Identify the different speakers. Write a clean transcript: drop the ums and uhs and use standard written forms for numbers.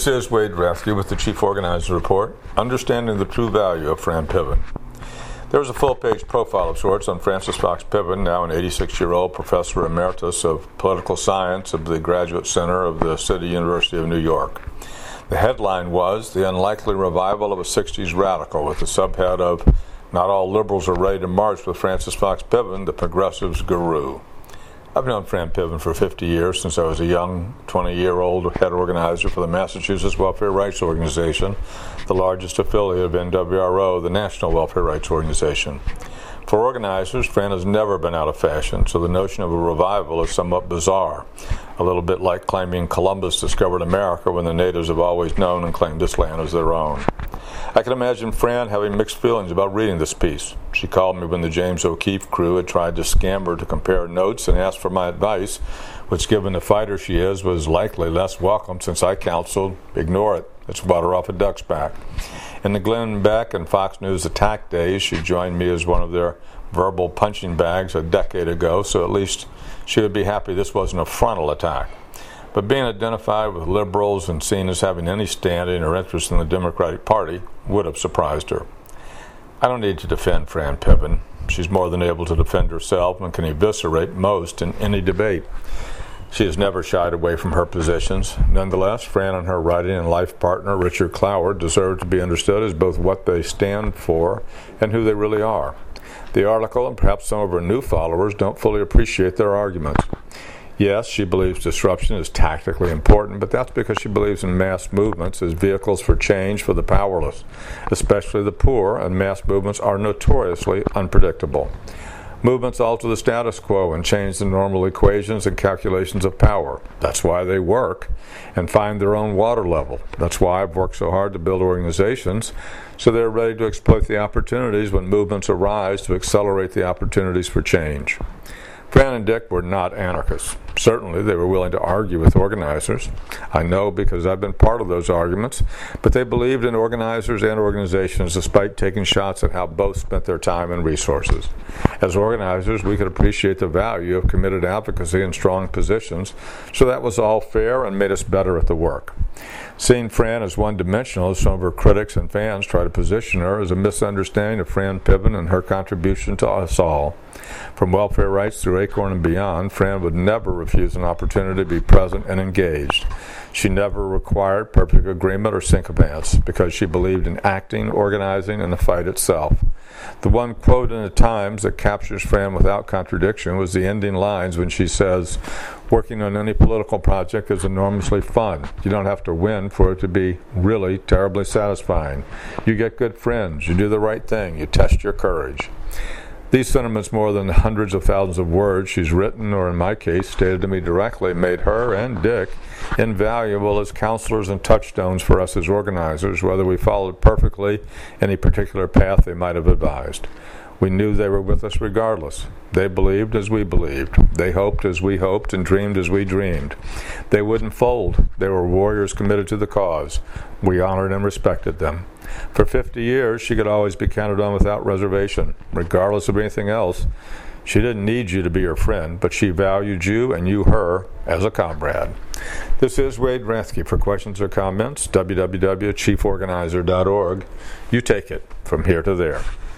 Speaker 1: This is Wade Rathke with the Chief Organizer Report, Understanding the True Value of Fran Piven. There's a full-page profile of sorts on Frances Fox Piven, now an 86-year-old professor emeritus of political science of the Graduate Center of the City University of New York. The headline was The Unlikely Revival of a 60s Radical, with the subhead of Not All Liberals Are Ready to March with Frances Fox Piven, the Progressives Guru. I've known Fran Piven for 50 years, since I was a young 20-year-old head organizer for the Massachusetts Welfare Rights Organization, the largest affiliate of NWRO, the National Welfare Rights Organization. For organizers, Fran has never been out of fashion, so the notion of a revival is somewhat bizarre, a little bit like claiming Columbus discovered America when the natives have always known and claimed this land as their own. I can imagine Fran having mixed feelings about reading this piece. She called me when the James O'Keefe crew had tried to scam her to compare notes and asked for my advice, which, given the fighter she is, was likely less welcome, since I counseled, ignore it. It's water off a duck's back. In the Glenn Beck and Fox News attack days, she joined me as one of their verbal punching bags a decade ago, so at least she would be happy this wasn't a frontal attack. But being identified with liberals and seen as having any standing or interest in the Democratic Party would have surprised her. I don't need to defend Fran Piven. She's more than able to defend herself and can eviscerate most in any debate. She has never shied away from her positions. Nonetheless, Fran and her writing and life partner, Richard Cloward, deserve to be understood as both what they stand for and who they really are. The article, and perhaps some of her new followers, don't fully appreciate their arguments. Yes, she believes disruption is tactically important, but that's because she believes in mass movements as vehicles for change for the powerless, especially the poor, and mass movements are notoriously unpredictable. Movements alter the status quo and change the normal equations and calculations of power. That's why they work and find their own water level. That's why I've worked so hard to build organizations so they're ready to exploit the opportunities when movements arise to accelerate the opportunities for change. Fran and Dick were not anarchists. Certainly, they were willing to argue with organizers. I know because I've been part of those arguments, but they believed in organizers and organizations despite taking shots at how both spent their time and resources. As organizers, we could appreciate the value of committed advocacy and strong positions, so that was all fair and made us better at the work. Seeing Fran as one-dimensional, as some of her critics and fans try to position her, is a misunderstanding of Fran Piven and her contribution to us all. From welfare rights through ACORN and beyond, Fran would never refuse an opportunity to be present and engaged. She never required perfect agreement or sycophants because she believed in acting, organizing, and the fight itself. The one quote in the Times that captures Fran without contradiction was the ending lines when she says, "Working on any political project is enormously fun. You don't have to win for it to be really terribly satisfying. You get good friends, you do the right thing, you test your courage." These sentiments, more than the hundreds of thousands of words she's written, or in my case, stated to me directly, made her and Dick invaluable as counselors and touchstones for us as organizers, whether we followed perfectly any particular path they might have advised. We knew they were with us regardless. They believed as we believed. They hoped as we hoped and dreamed as we dreamed. They wouldn't fold. They were warriors committed to the cause. We honored and respected them. For 50 years, she could always be counted on without reservation. Regardless of anything else, she didn't need you to be her friend, but she valued you and you her as a comrade. This is Wade Rathke. For questions or comments, www.chieforganizer.org. You take it from here to there.